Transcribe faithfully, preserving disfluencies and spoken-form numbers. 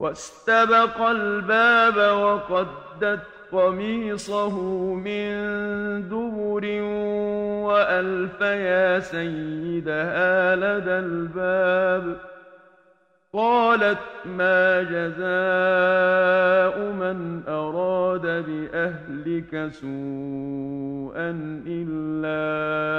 وَاسْتَبَقَ الْبَابَ وَقَدَّتْ قَمِيصَهُ مِن دُبُرٍ وَأَلْفَ يَا سَيِّدَهَا لَدَى الْبَابِ ۚ قَالَتْ مَا جَزَاءُ مَنْ أَرَادَ بِأَهْلِكَ سُوءًا إِلَّا